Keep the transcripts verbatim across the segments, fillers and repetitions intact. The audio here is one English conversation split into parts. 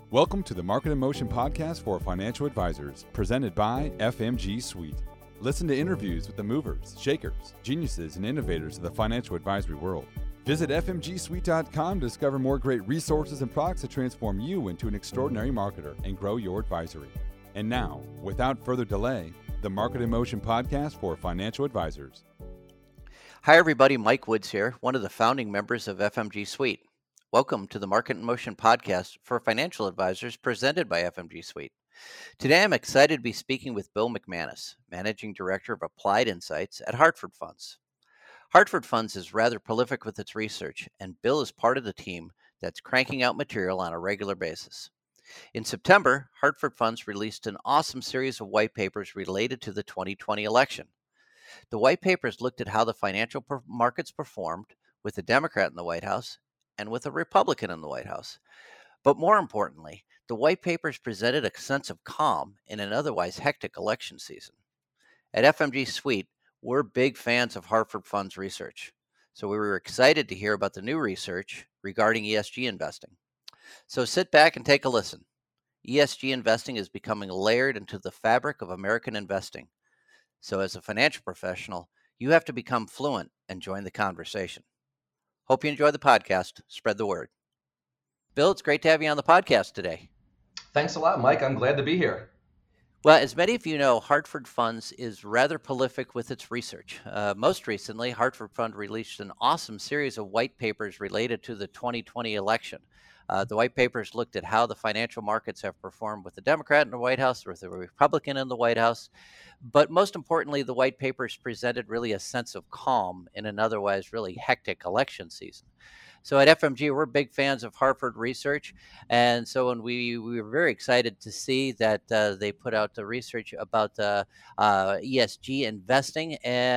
Welcome to the Market in Motion podcast for financial advisors, presented by F M G Suite. Listen to interviews with the movers, shakers, geniuses, and innovators of the financial advisory world. Visit f m g suite dot com to discover more great resources and products to transform you into an extraordinary marketer and grow your advisory. And now, without further delay, the Market in Motion podcast for financial advisors. Hi, everybody. Mike Woods here, one of the founding members of F M G Suite. Welcome to the Market in Motion podcast for financial advisors presented by F M G Suite. Today, I'm excited to be speaking with Bill McManus, Managing Director of Applied Insights at Hartford Funds. Hartford Funds is rather prolific with its research, and Bill is part of the team that's cranking out material on a regular basis. In September, Hartford Funds released an awesome series of white papers related to the twenty twenty election. The white papers looked at how the financial per- markets performed with a Democrat in the White House and with a Republican in the White House. But more importantly, the white papers presented a sense of calm in an otherwise hectic election season. At F M G Suite, we're big fans of Hartford Funds research, so we were excited to hear about the new research regarding E S G investing. So sit back and take a listen. E S G investing is becoming layered into the fabric of American investing. So as a financial professional, you have to become fluent and join the conversation. Hope you enjoy the podcast. Spread the word. Bill, it's great to have you on the podcast today. Thanks a lot, Mike. I'm glad to be here. Well, as many of you know, Hartford Funds is rather prolific with its research. Uh, most recently, Hartford Fund released an awesome series of white papers related to the twenty twenty election. Uh, the white papers looked at how the financial markets have performed with the Democrat in the White House, with the Republican in the White House. But most importantly, the white papers presented really a sense of calm in an otherwise really hectic election season. So at F M G, we're big fans of Hartford research. And so when we, we were very excited to see that uh, they put out the research about uh, uh, E S G investing.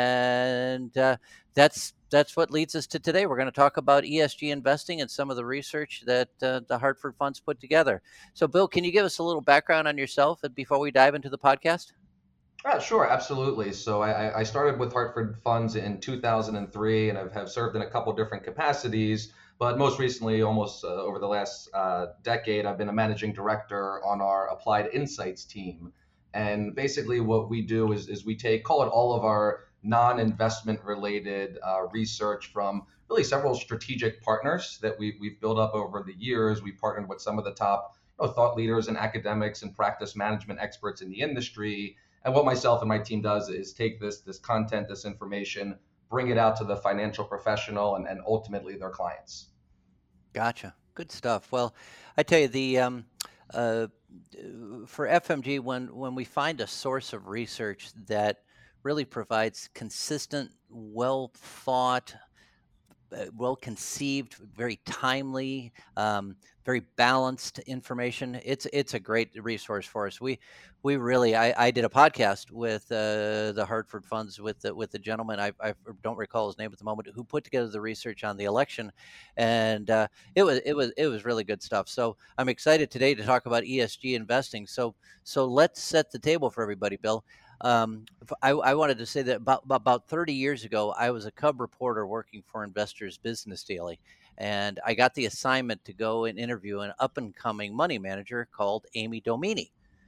And uh, that's that's what leads us to today. We're going to talk about E S G investing and some of the research that uh, the Hartford Funds put together. So, Bill, can you give us a little background on yourself before we dive into the podcast? Ah, sure, absolutely. So I, I started with Hartford Funds in two thousand three, and I've have served in a couple different capacities. But most recently, almost uh, over the last uh, decade, I've been a managing director on our Applied Insights team. And basically, what we do is, is we take, call it all of our non-investment related uh, research from really several strategic partners that we, we've built up over the years. We partnered with some of the top you know, thought leaders and academics and practice management experts in the industry. And what myself and my team does is take this this content, this information, bring it out to the financial professional and, and ultimately their clients. Gotcha. Good stuff. Well, I tell you, the um, uh, for F M G, when when we find a source of research that really provides consistent, well thought, uh, well conceived, very timely, um, very balanced information. It's it's a great resource for us. We we really I, I did a podcast with uh, the Hartford Funds with the, with the gentleman I, I don't recall his name at the moment who put together the research on the election, and uh, it was it was it was really good stuff. So I'm excited today to talk about E S G investing. So so let's set the table for everybody, Bill. Um, I, I wanted to say that about, about thirty years ago, I was a cub reporter working for Investors Business Daily, and I got the assignment to go and interview an up-and-coming money manager called Amy Domini.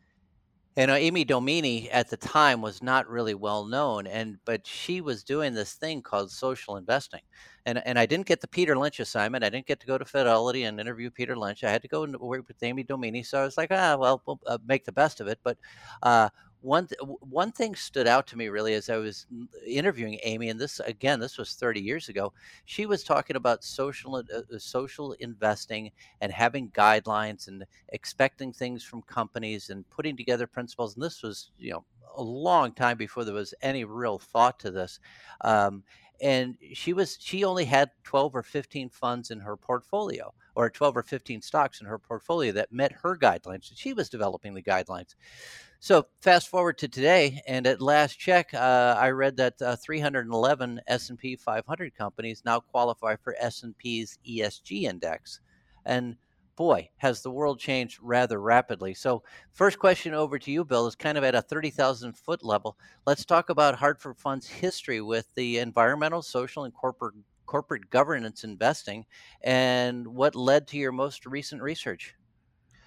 And uh, Amy Domini at the time was not really well known, and but she was doing this thing called social investing, and and I didn't get the Peter Lynch assignment. I didn't get to go to Fidelity and interview Peter Lynch. I had to go and work with Amy Domini. So I was like, ah, well, we'll uh, make the best of it. But uh, one th- one thing stood out to me really as I was interviewing Amy, and this again, this was thirty years ago. She was talking about social uh, uh, social investing and having guidelines and expecting things from companies and putting together principles. And this was, you know, a long time before there was any real thought to this. Um, and she was she only had twelve or fifteen funds in her portfolio, or twelve or fifteen stocks in her portfolio that met her guidelines. And she was developing the guidelines. So fast forward to today, and at last check, uh, I read that uh, three hundred eleven S and P five hundred companies now qualify for S and P's E S G index. And boy, has the world changed rather rapidly. So first question over to you, Bill, is kind of at a thirty thousand foot level. Let's talk about Hartford Fund's history with the environmental, social, and corporate corporate governance investing, and what led to your most recent research.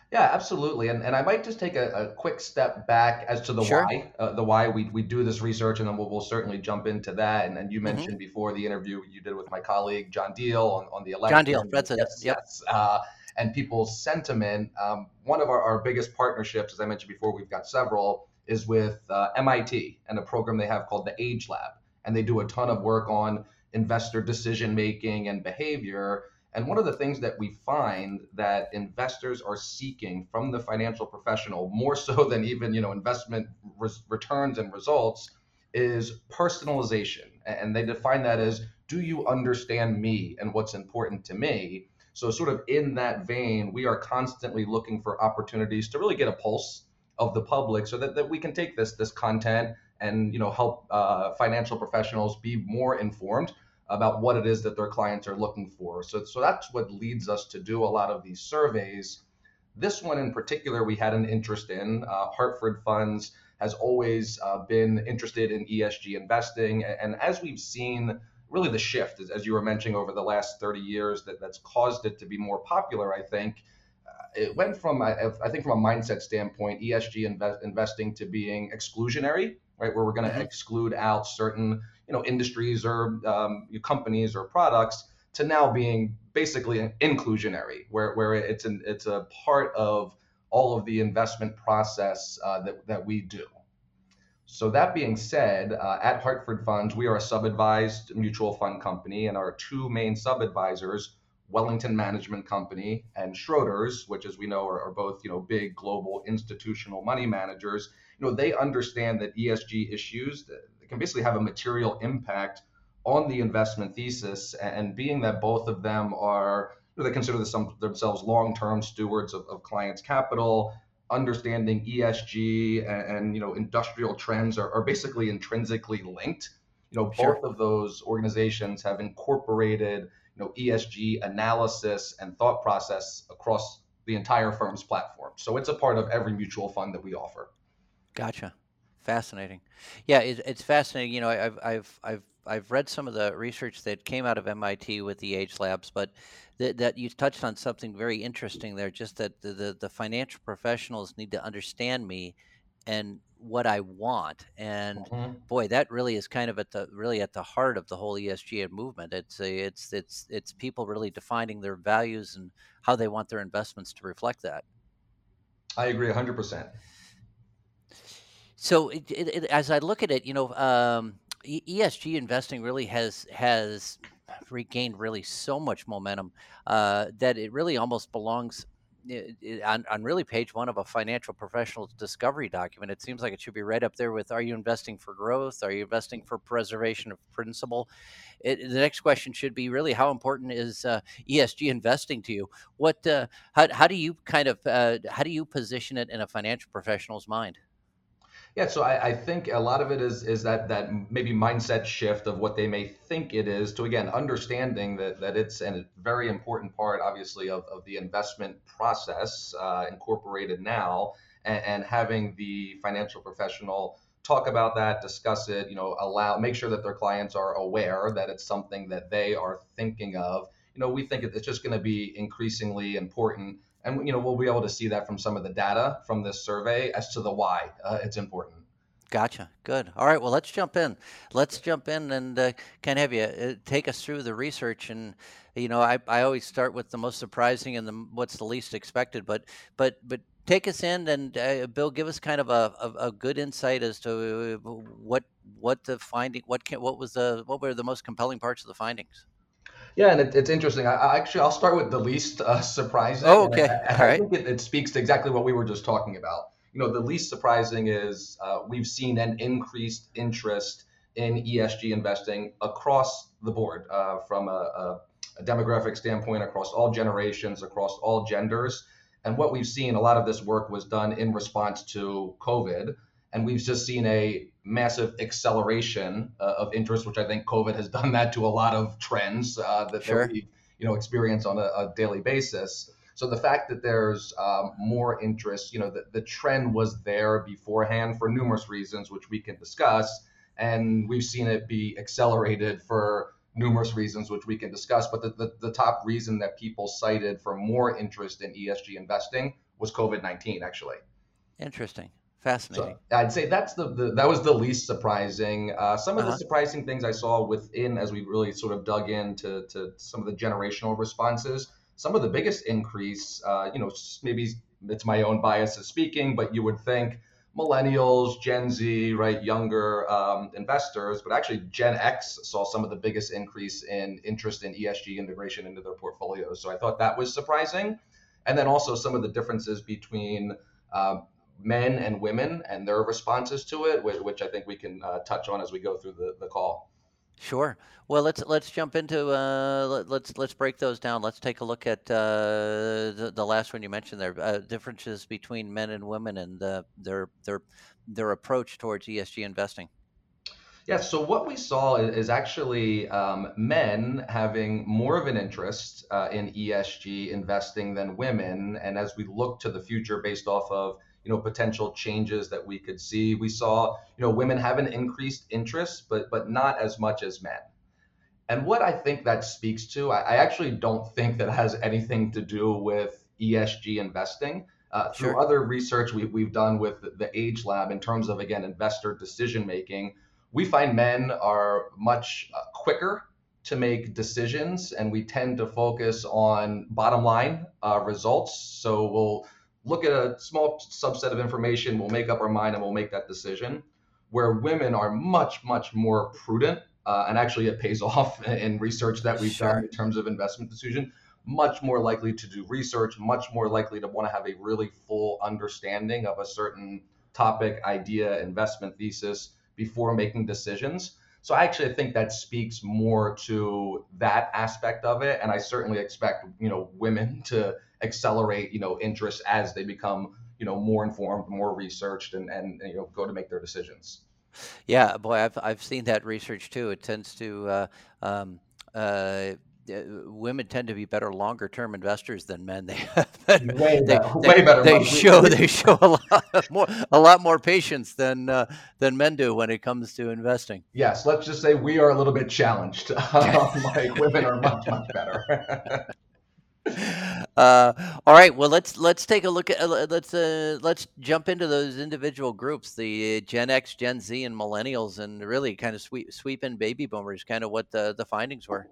Yeah, absolutely. And and I might just take a, a quick step back as to the Sure. why, uh, the why we, we do this research, and then we'll, we'll certainly jump into that. And, and you Hmm. mentioned before the interview you did with my colleague John Deal on, on the John Deal, election. that's it. Yes, Yep. yes. Uh, and people's sentiment. Um, one of our, our biggest partnerships, as I mentioned before, we've got several, is with uh, M I T and a program they have called the Age Lab. And they do a ton of work on investor decision making and behavior. And one of the things that we find that investors are seeking from the financial professional, more so than even you know investment res- returns and results, is personalization. And they define that as, do you understand me and what's important to me? So, sort of in that vein, we are constantly looking for opportunities to really get a pulse of the public, so that, that we can take this this content and you know help uh, financial professionals be more informed about what it is that their clients are looking for. So, so that's what leads us to do a lot of these surveys. This one in particular, we had an interest in. Uh, Hartford Funds has always uh, been interested in E S G investing. And as we've seen, really the shift, as, as you were mentioning, over the last thirty years, that, that's caused it to be more popular, I think. Uh, it went from, I, I think, from a mindset standpoint, E S G invest, investing to being exclusionary, right? Where we're going to Hmm. exclude out certain you know industries or um, companies or products, to now being basically inclusionary, where, where it's an it's a part of all of the investment process uh, that, that we do. So that being said, uh, at Hartford Funds, we are a sub-advised mutual fund company, and our two main sub-advisors, Wellington Management Company and Schroders, which, as we know, are, are both you know big global institutional money managers. You know they understand that E S G issues can basically have a material impact on the investment thesis, and being that both of them are, you know, they consider themselves long-term stewards of, of clients' capital, understanding E S G and, and you know industrial trends are, are basically intrinsically linked. You know, Sure. both of those organizations have incorporated you know E S G analysis and thought process across the entire firm's platform. So it's a part of every mutual fund that we offer. Gotcha. Fascinating. Yeah, it, it's fascinating. You know, I- I've I've I've I've read some of the research that came out of M I T with the Age Labs, but that that you touched on something very interesting there. Just that the, the the financial professionals need to understand me and what I want. And Mhm. boy, that really is kind of at the really at the heart of the whole E S G movement. It's a, it's it's it's people really defining their values and how they want their investments to reflect that. I agree one hundred percent. So it, it, it, as I look at it, you know, um, E- ESG investing really has has regained really so much momentum uh, that it really almost belongs i- i- on, on really page one of a financial professional's discovery document. It seems like it should be right up there with: Are you investing for growth? Are you investing for preservation of principle? It, the next question should be really: How important is uh, E S G investing to you? What uh, how, how do you kind of uh, how do you position it in a financial professional's mind? Yeah, so I, I think a lot of it is is that that maybe mindset shift of what they may think it is, to again understanding that that it's a very important part, obviously, of, of the investment process uh, incorporated now, and, and having the financial professional talk about that, discuss it, you know, allow make sure that their clients are aware that it's something that they are thinking of. You know, we think it- it's just going to be increasingly important, and you know we'll be able to see that from some of the data from this survey as to the why uh, it's important. Gotcha. Good. All right. Well, let's jump in. Let's jump in and uh, kind of have you uh, take us through the research. And you know, I, I always start with the most surprising and the m- what's the least expected. But but but take us in and uh, Bill, give us kind of a, a, a good insight as to uh, what what the finding what can what was the what were the most compelling parts of the findings. Yeah, and it, it's interesting. I, I actually I'll start with the least uh, surprising, Oh, and okay. I, All I right. think it, it speaks to exactly what we were just talking about. You know, the least surprising is uh, we've seen an increased interest in E S G investing across the board, uh, from a, a, a demographic standpoint, across all generations, across all genders. And what we've seen, a lot of this work was done in response to COVID, and we've just seen a massive acceleration uh, of interest, which I think COVID has done that to a lot of trends uh, that, that Sure. we you know experience on a, a daily basis. So the fact that there's um, more interest, you know, the, the trend was there beforehand for numerous reasons, which we can discuss, and we've seen it be accelerated for numerous reasons, which we can discuss. But the, the, the top reason that people cited for more interest in E S G investing was COVID nineteen, actually. Interesting. Fascinating. So I'd say that's the, the that was the least surprising. Uh, some of the Uh-huh. surprising things I saw within, as we really sort of dug into to some of the generational responses, some of the biggest increase, uh, you know, maybe it's my own bias as speaking, but you would think millennials, Gen Z, right, younger um, investors, but actually Gen X saw some of the biggest increase in interest in E S G integration into their portfolios. So I thought that was surprising. And then also some of the differences between uh, men and women and their responses to it, which I think we can uh, touch on as we go through the, the call. Sure. Well, let's let's jump into uh, let, let's let's break those down. Let's take a look at uh, the the last one you mentioned there. Uh, differences between men and women and uh, their their their approach towards E S G investing. Yeah, so what we saw is actually um, men having more of an interest uh, in E S G investing than women. And as we look to the future based off of you know potential changes that we could see, we saw you know women have an increased interest, but but not as much as men. And what I think that speaks to, I, I actually don't think that has anything to do with E S G investing. Uh, through Sure. other research we, we've done with the Age Lab in terms of, again, investor decision making, we find men are much uh, quicker to make decisions, and we tend to focus on bottom line uh, results. So we'll look at a small subset of information, we'll make up our mind, and we'll make that decision. Where women are much, much more prudent, uh, and actually it pays off in research that we've Sure. done in terms of investment decision, much more likely to do research, much more likely to want to have a really full understanding of a certain topic, idea, investment thesis before making decisions. So I actually think that speaks more to that aspect of it. And I certainly expect, you know, women to accelerate, you know, interest as they become, you know, more informed, more researched, and, and, you know, go to make their decisions. Yeah, boy, I've I've seen that research too. It tends to uh, um, uh, uh, women tend to be better longer term investors than men. They Way they better, they way better. they We- show we- they show a lot more a lot more patience than uh, than men do when it comes to investing. Yes, let's just say we are a little bit challenged. Um, like women are much, much better. Uh, all right. Well, let's let's take a look at uh, let's uh, let's jump into those individual groups, the Gen X, Gen Z, and millennials, and really kind of sweep sweep in baby boomers. Kind of what the the findings were.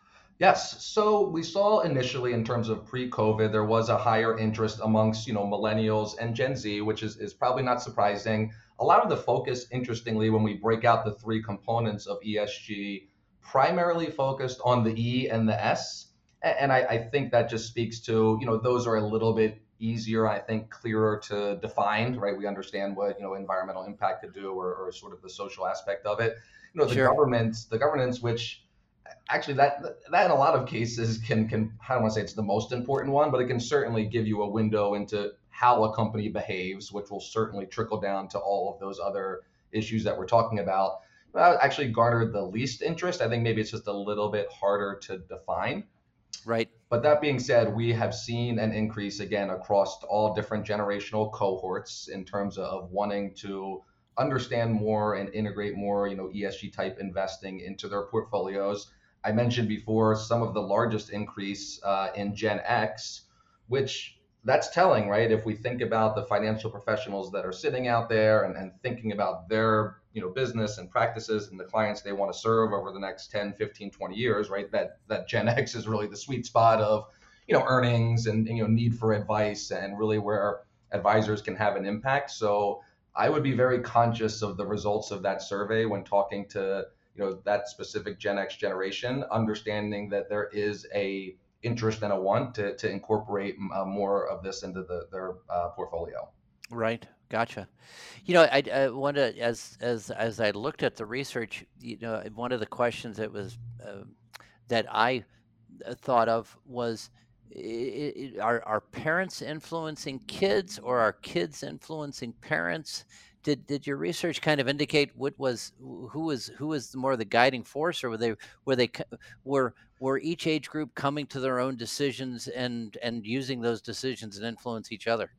Yes. So we saw initially in terms of pre-COVID, there was a higher interest amongst, you know, millennials and Gen Z, which is, is probably not surprising. A lot of the focus, interestingly, when we break out the three components of E S G, primarily focused on the E and the S. A- And I, I think that just speaks to, you know, those are a little bit easier, I think, clearer to define, right? We understand what, you know, environmental impact could do, or, or sort of the social aspect of it. You know, the Sure. government, the governance, which actually that that in a lot of cases can can I don't want to say it's the most important one, but it can certainly give you a window into how a company behaves, which will certainly trickle down to all of those other issues that we're talking about. That actually garnered the least interest. I think maybe it's just a little bit harder to define. Right. But that being said, we have seen an increase again across all different generational cohorts in terms of wanting to understand more and integrate more, you know, E S G type investing into their portfolios. I mentioned before some of the largest increase uh, in Gen X, which that's telling, right? If we think about the financial professionals that are sitting out there and, and thinking about their, you know, business and practices and the clients they want to serve over the next ten, fifteen, twenty years, right? That that Gen X is really the sweet spot of, you know, earnings and, and you know, need for advice, and really where advisors can have an impact. So I would be very conscious of the results of that survey when talking to, you know, that specific Gen X generation, understanding that there is a interest and a want to, to incorporate uh, more of this into the, their uh, portfolio. Right. Gotcha. You know, I, I wanted as as as I looked at the research, you know, one of the questions that was uh, that I uh, thought of was, i- i- are are parents influencing kids, or are kids influencing parents? Did did your research kind of indicate what was who was who was more the guiding force, or were they were they co- were were each age group coming to their own decisions and and using those decisions and influence each other?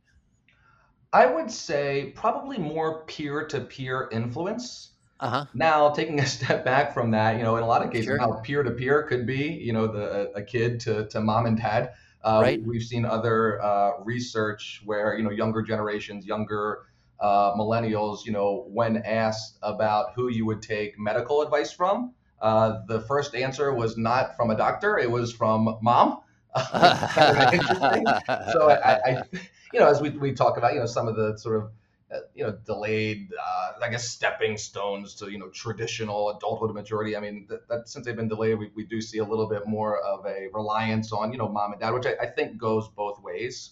I would say probably more peer-to-peer influence. Uh huh. Now, taking a step back from that, you know, in a lot of cases Sure. now peer-to-peer could be, you know, the a kid to, to mom and dad. Uh, we, Right. we've seen other uh, research where, you know, younger generations, younger uh, millennials, you know, when asked about who you would take medical advice from, uh, the first answer was not from a doctor; it was from mom, which is kind of interesting. So I, I, you know, as we we talk about, you know, some of the sort of uh, you know, delayed, uh, I guess, stepping stones to, you know, traditional adulthood and maturity. I mean, that, that since they've been delayed, we, we do see a little bit more of a reliance on, you know, mom and dad, which I, I think goes both ways.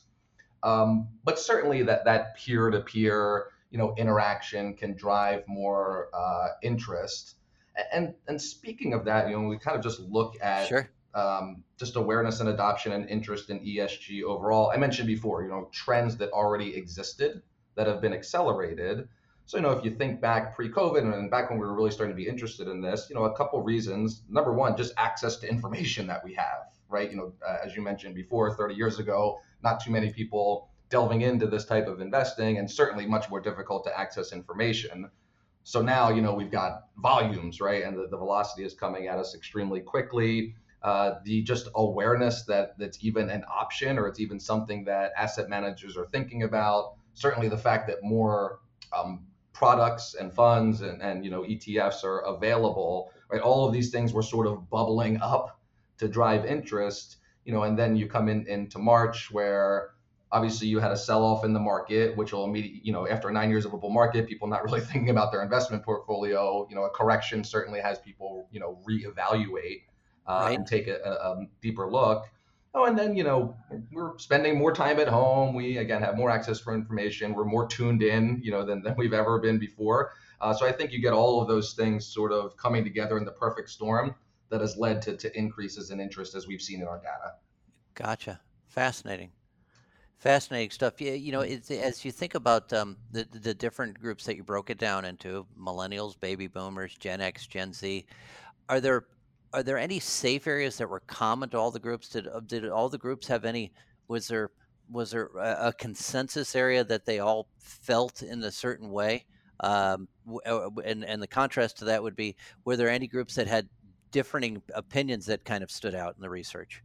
Um, but certainly that that peer-to-peer, you know, interaction can drive more uh, interest. And and speaking of that, you know, we kind of just look at Sure. um, just awareness and adoption and interest in E S G overall. I mentioned before, you know, trends that already existed that have been accelerated. So, you know, if you think back pre-COVID and back when we were really starting to be interested in this, you know, a couple reasons. Number one, just access to information that we have, right? You know, uh, as you mentioned before, thirty years ago, not too many people delving into this type of investing, and certainly much more difficult to access information. So now, you know, we've got volumes, right? And the, the velocity is coming at us extremely quickly. Uh, the just awareness that that's even an option, or it's even something that asset managers are thinking about. Certainly the fact that more um, products and funds and, and, you know, E T Fs are available, right? All of these things were sort of bubbling up to drive interest, you know, and then you come in into March where obviously you had a sell-off in the market, which will immediately, you know, after nine years of a bull market, people not really thinking about their investment portfolio. You know, a correction certainly has people, you know, reevaluate uh, Right. and take a, a deeper look. Oh, and then, you know, we're spending more time at home. We, again, have more access for information. We're more tuned in, you know, than, than we've ever been before. Uh, so I think you get all of those things sort of coming together in the perfect storm that has led to, to increases in interest as we've seen in our data. Gotcha. Fascinating. Fascinating stuff. Yeah, you know, it's, as you think about um, the the different groups that you broke it down into, millennials, baby boomers, Gen X, Gen Z, are there are there any safe areas that were common to all the groups? Did uh, did all the groups have any? Was there was there a, a consensus area that they all felt in a certain way? Um, w- uh, and and the contrast to that would be, were there any groups that had differing opinions that kind of stood out in the research?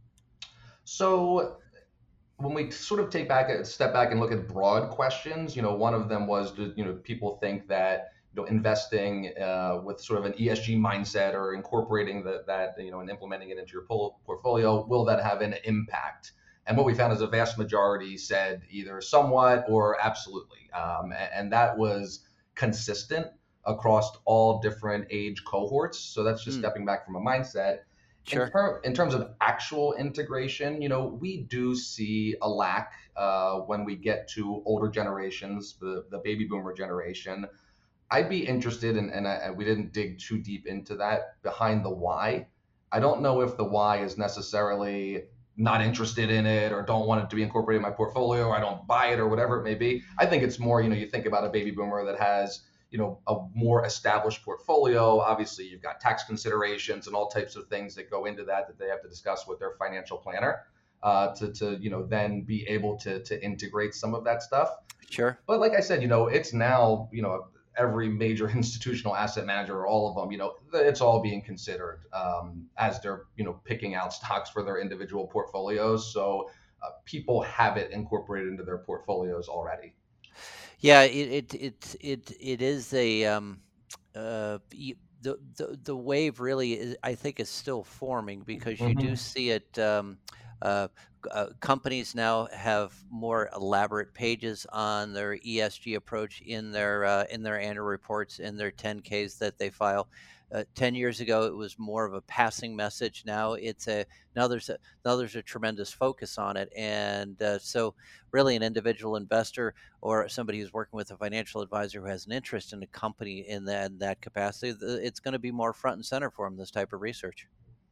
So when we sort of take back a step back and look at broad questions, you know, one of them was, do, you know, people think that, you know, investing uh, with sort of an E S G mindset or incorporating the, that, you know, and implementing it into your portfolio, will that have an impact? And what we found is a vast majority said either somewhat or absolutely. Um, and that was consistent across all different age cohorts. So that's just Hmm. stepping back from a mindset. In, Sure. ter- in terms of actual integration, you know, we do see a lack uh, when we get to older generations, the, the baby boomer generation. I'd be interested in, and I, we didn't dig too deep into that, behind the why. I don't know if the why is necessarily not interested in it or don't want it to be incorporated in my portfolio or I don't buy it or whatever it may be. I think it's more, you know, you think about a baby boomer that has, you know, a more established portfolio. Obviously, you've got tax considerations and all types of things that go into that that they have to discuss with their financial planner uh, to, to, you know, then be able to, to integrate some of that stuff. Sure. But like I said, you know, it's now, you know, every major institutional asset manager, or all of them, you know, it's all being considered um, as they're, you know, picking out stocks for their individual portfolios. So uh, people have it incorporated into their portfolios already. Yeah, it it it it, it is a um, uh, y- the, the the wave really is, I think, is still forming, because you do Mm-hmm. see it. Um, uh, c- uh, companies now have more elaborate pages on their E S G approach in their uh, in their annual reports, in their ten Ks that they file. Uh, Ten years ago, it was more of a passing message. Now it's a now there's a now there's a tremendous focus on it, and uh, so really, an individual investor or somebody who's working with a financial advisor who has an interest in a company in that, in that capacity, th- it's going to be more front and center for them, this type of research.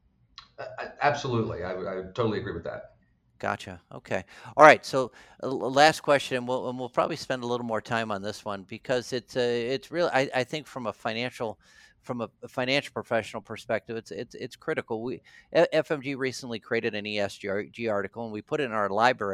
Absolutely. I, I totally agree with that. Gotcha. Okay. All right. So, uh, l- last question, and we'll, and we'll probably spend a little more time on this one, because it's uh, it's really, I, I think, from a financial from a a financial professional perspective, it's it's it's critical. We F- FMG recently created an E S G article, and we put it in our library.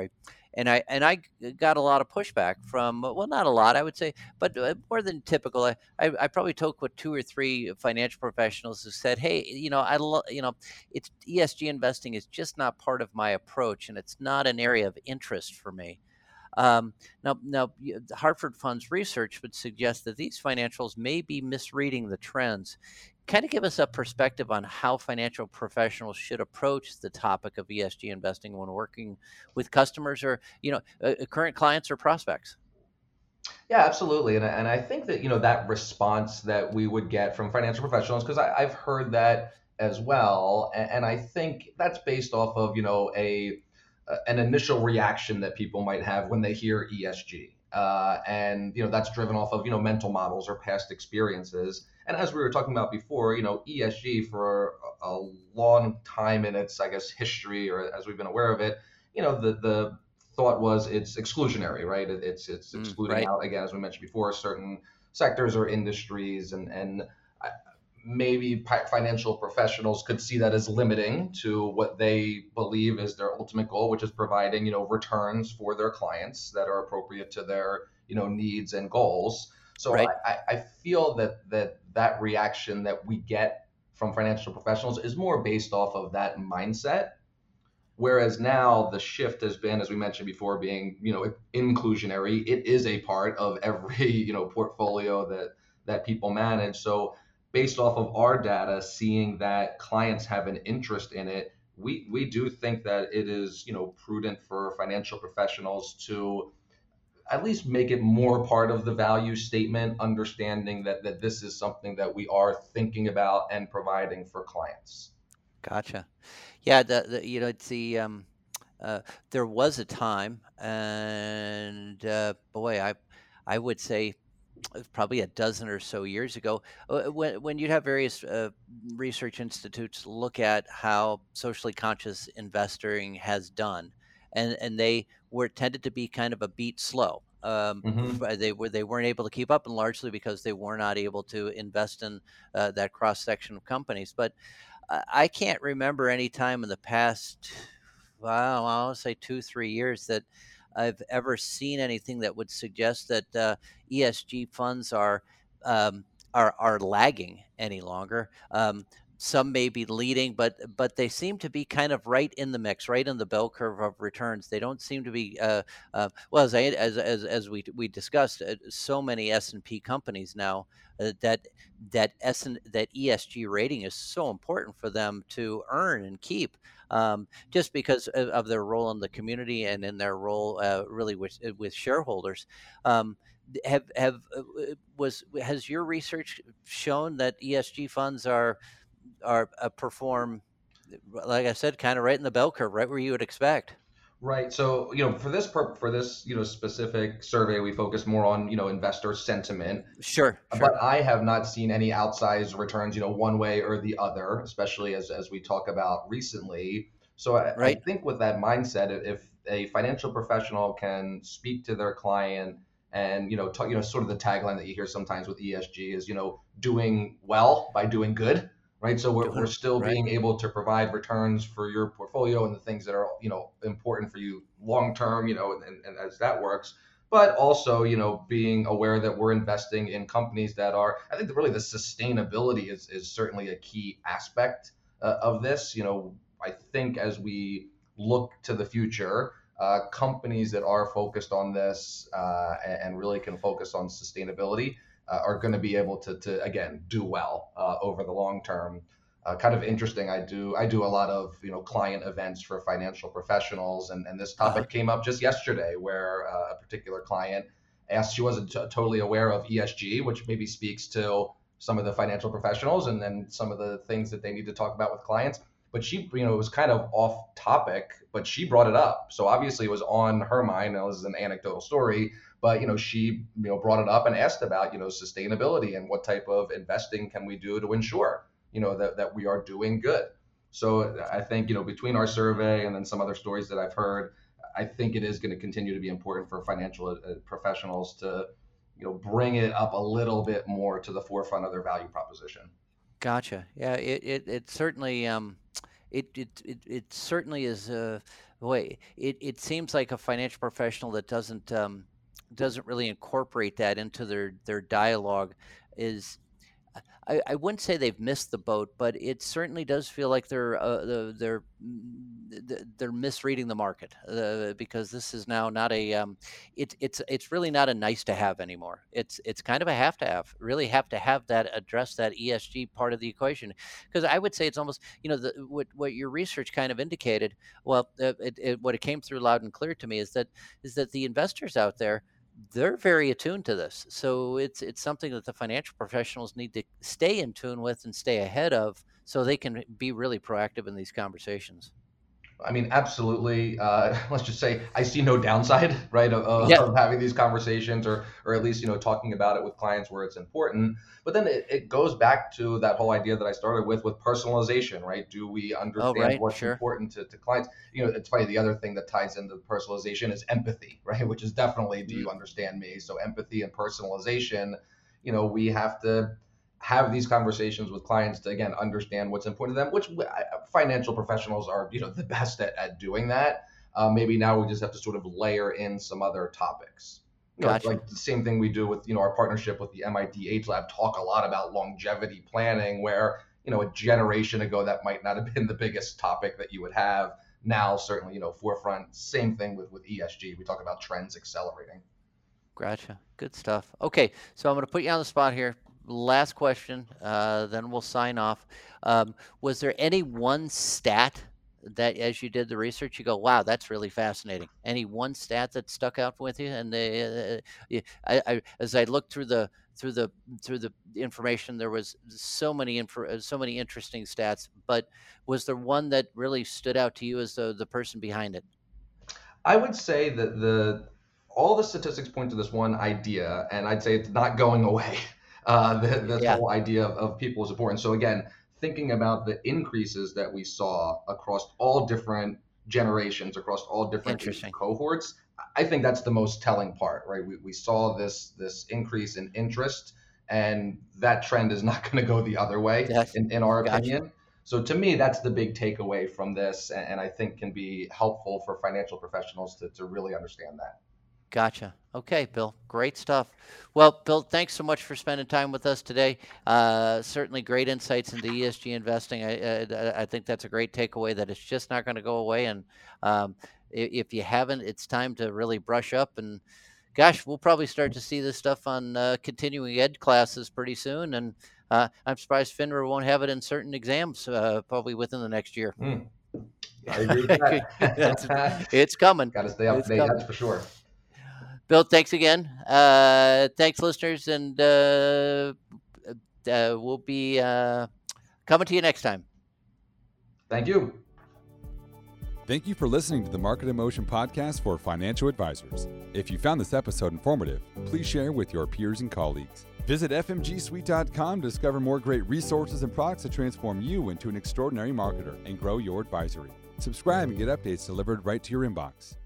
and I and I g- got a lot of pushback from, uh, well, not a lot, I would say, but uh, more than typical. I, I I probably talked with two or three financial professionals who said, hey, you know, I lo- you know, it's E S G investing is just not part of my approach, and it's not an area of interest for me. Um, now, now, y- the Hartford Fund's research would suggest that these financials may be misreading the trends. Kind of give us a perspective on how financial professionals should approach the topic of E S G investing when working with customers or, you know, uh, uh, current clients or prospects. Yeah, absolutely. And, I- and I think that, you know, that response that we would get from financial professionals, because I've heard that as well. And, and I think that's based off of, you know, a, a- an initial reaction that people might have when they hear E S G. Uh, and, you know, that's driven off of, you know, mental models or past experiences. And as we were talking about before, you know, E S G for a, a long time in its, I guess, history, or as we've been aware of it, you know, the, the thought was it's exclusionary, right? It, it's it's Mm, excluding right, out, again, as we mentioned before, certain sectors or industries, and and maybe financial professionals could see that as limiting to what they believe is their ultimate goal, which is providing, you know, returns for their clients that are appropriate to their, you know, needs and goals. So right. I, I feel that that that reaction that we get from financial professionals is more based off of that mindset. Whereas now the shift has been, as we mentioned before, being, you know, inclusionary. It is a part of every, you know, portfolio that that people manage. So based off of our data, seeing that clients have an interest in it, we we do think that it is, you know, prudent for financial professionals to at least make it more part of the value statement, understanding that that this is something that we are thinking about and providing for clients. Gotcha. Yeah, the, the you know, it's the um, uh, there was a time, and uh, boy, I I would say uh, probably a dozen or so years ago, uh, when when you'd have various uh, research institutes look at how socially conscious investing has done, and and they were tended to be kind of a beat slow. Um, Hmm. f- they were they weren't able to keep up, and largely because they were not able to invest in uh, that cross section of companies. But I I can't remember any time in the past, well, I'll say two, three years that I've ever seen anything that would suggest that uh, E S G funds are um, are are lagging any longer. Um, some may be leading, but but they seem to be kind of right in the mix, right in the bell curve of returns. They don't seem to be uh, uh, well, as I as as as we we discussed, uh, so many S and P companies now uh, that that S and that E S G rating is so important for them to earn and keep, um, just because of, of their role in the community and in their role uh, really with uh, with shareholders. Um, th- have have uh, uh, was has your research shown that E S G funds are are uh, perform, like I said, kind of right in the bell curve, right where you would expect? Right. So, you know, for this per for this, you know, specific survey, we focus more on, you know, investor sentiment. Sure, But sure, I have not seen any outsized returns, you know, one way or the other, especially as as we talk about recently. So I, I right. think with that mindset, if a financial professional can speak to their client and, you know, talk, you know, sort of the tagline that you hear sometimes with E S G is, you know, doing well by doing good, right? So we're, we're Doing still right. being able to provide returns for your portfolio and the things that are, you know, important for you long term, you know, and, and as that works, but also, you know, being aware that we're investing in companies that are, I think that really the sustainability is is certainly a key aspect uh, of this. You know, I think as we look to the future, uh, companies that are focused on this uh, and, and really can focus on sustainability uh, are going to be able to to again do well uh, over the long term. Uh, kind of interesting. I do I do a lot of, you know, client events for financial professionals, and, and this Uh-huh. topic came up just yesterday, where uh, a particular client asked, she wasn't t- totally aware of E S G, which maybe speaks to some of the financial professionals and then some of the things that they need to talk about with clients. But she, you know, it was kind of off topic, but she brought it up. So obviously it was on her mind. Now, this is an anecdotal story, but, you know, she, you know, brought it up and asked about, you know, sustainability and what type of investing can we do to ensure, you know, that, that we are doing good. So I think, you know, between our survey and then some other stories that I've heard, I think it is going to continue to be important for financial uh, professionals to, you know, bring it up a little bit more to the forefront of their value proposition. Gotcha. Yeah, it it, it certainly. Um, it it it, it certainly is a boy. It it seems like a financial professional that doesn't um, doesn't really incorporate that into their their dialogue is. I, I wouldn't say they've missed the boat, but it certainly does feel like they're uh, the- they're mm, th- they're misreading the market uh, because this is now not a um, it's it's it's really not a nice to have anymore. It's it's kind of a have to have. Really have to have that address that E S G part of the equation because I would say it's almost you know the, what what your research kind of indicated. Well, uh, it, it, what it came through loud and clear to me is that is that the investors out there they're very attuned to this. So it's it's something that the financial professionals need to stay in tune with and stay ahead of so they can be really proactive in these conversations. I mean, absolutely. Uh, let's just say I see no downside, right, of, of Yeah. of having these conversations, or or at least you know talking about it with clients where it's important. But then it, it goes back to that whole idea that I started with with personalization, right? Do we Oh, understand right. what's Sure. important to, to clients? You know, it's funny. The other thing that ties into personalization is empathy, right? Which is definitely, do Mm, you understand me? So empathy and personalization. You know, we have to have these conversations with clients to again understand what's important to them, which financial professionals are you know the best at, at doing that. Uh, maybe now we just have to sort of layer in some other topics, you know gotcha. like the same thing we do with you know our partnership with the M I T Age Lab, talk a lot about longevity planning, where you know a generation ago that might not have been the biggest topic that you would have. Now certainly you know forefront. Same thing with with E S G, we talk about trends accelerating. Gotcha. Good stuff. Okay. So I'm going to put you on the spot here. Last question, uh, then we'll sign off. Um, was there any one stat that, as you did the research, you go, "Wow, that's really fascinating"? Any one stat that stuck out with you? And the, uh, yeah, I, I, as I looked through the through the through the information, there was so many info, uh, so many interesting stats. But was there one that really stood out to you as the the person behind it? I would say that the all the statistics point to this one idea, and I'd say it's not going away. Uh, th- this Yeah. whole idea of, of people is important. So again, thinking about the increases that we saw across all different generations, across all different age Interesting. cohorts, I think that's the most telling part, right? We, we saw this this increase in interest, and that trend is not going to go the other way, That's in, in our gotcha. opinion. So to me, that's the big takeaway from this, and, and I think can be helpful for financial professionals to, to really understand that. Gotcha. Okay, Bill. Great stuff. Well, Bill, thanks so much for spending time with us today. Uh, certainly great insights into E S G investing. I, I, I think that's a great takeaway that it's just not going to go away. And um, i- if you haven't, it's time to really brush up. And gosh, we'll probably start to see this stuff on uh, continuing ed classes pretty soon. And uh, I'm surprised FINRA won't have it in certain exams uh, probably within the next year. Mm, I agree with That's, that. it's coming. Got to stay up to It's date, that's coming. for sure. Bill, thanks again. Uh, thanks, listeners, and uh, uh, we'll be uh, coming to you next time. Thank you. Thank you for listening to the Market in Motion podcast for financial advisors. If you found this episode informative, please share with your peers and colleagues. Visit F M G suite dot com to discover more great resources and products to transform you into an extraordinary marketer and grow your advisory. Subscribe and get updates delivered right to your inbox.